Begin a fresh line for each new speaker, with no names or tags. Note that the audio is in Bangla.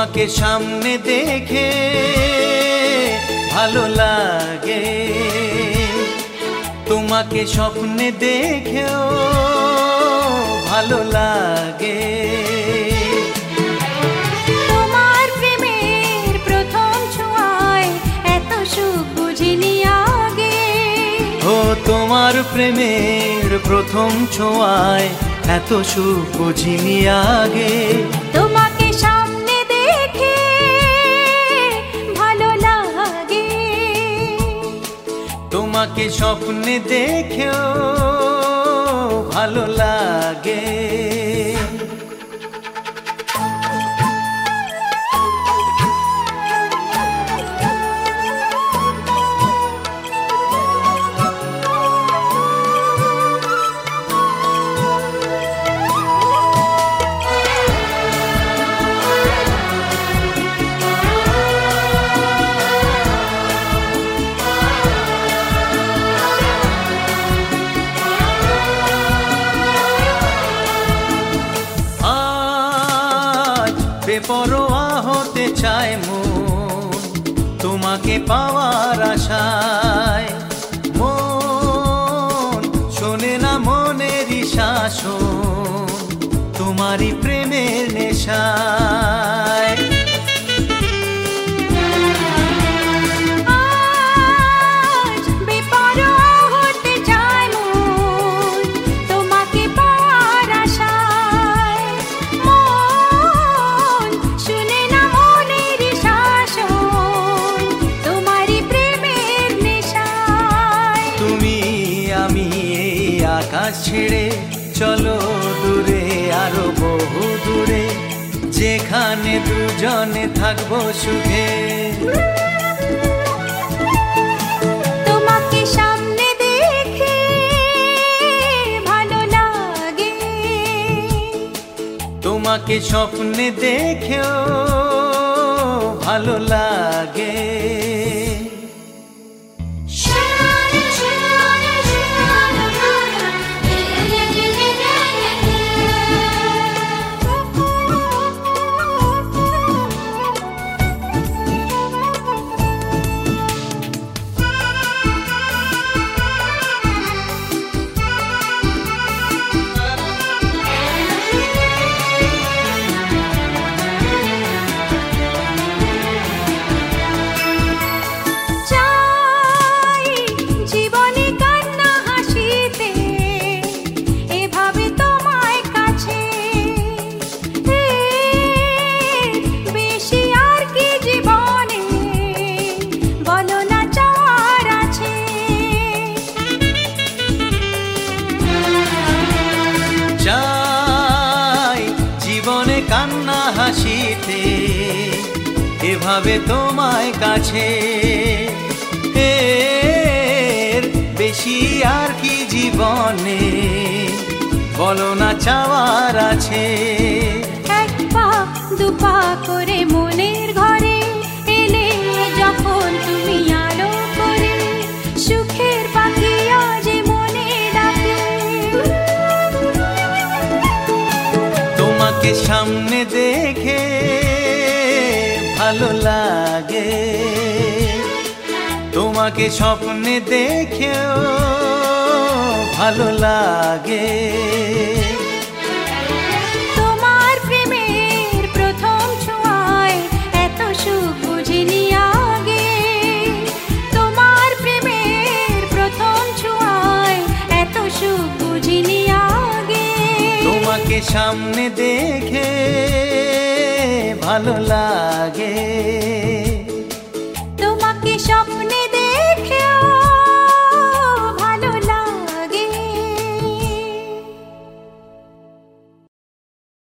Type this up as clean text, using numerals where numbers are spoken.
তোমাকে সামনে দেখে ভালো লাগে, তোমাকে স্বপ্নে দেখেও ভালো লাগে।
তোমার প্রেমের প্রথম ছোঁয়ায় এত সুখ বুঝিনি আগে।
ও তোমার প্রেমের প্রথম ছোঁয়ায় এত সুখ বুঝিনি আগে।
তোমাকে সামনে দেখে ভালো লাগে,
তোমাকে স্বপ্নে দেখেও ভালো লাগে। বেপরোয়া হতে চায় মন তোমাকে পাওয়ার আশায়, মন শোনে না মনেরই শাসন তোমারই প্রেমের নেশায়। আকাশ ছেড়ে চলো দূরে, আরো বহু দূরে, যেখানে দুজনে থাকবো সুখে।
তোমাকে সামনে দেখে ভালো লাগে,
তোমাকে স্বপ্নে দেখেও ভালো লাগে। জীবনে কান্না হাসিতে এভাবে তোমায় কাছে, এর বেশি আর কি জীবনে বলো না চাওয়ার আছে।
এক পা দুপা করে মনের ঘরে এলে যখন তুমি আলো করে, সুখের পাখি আজ মনে ডাকে।
তোমাকে সামনে দেখে ভালো লাগে, তোমাকে স্বপ্নে দেখেও ভালো লাগে।
তোমার প্রেমের প্রথম ছোঁয়ায় এত সুখ বুঝিনি আগে। তোমার প্রেমের প্রথম ছোঁয়ায় এত সুখ বুঝিনি আগে।
তোমাকে সামনে দেখে ভালো লাগে।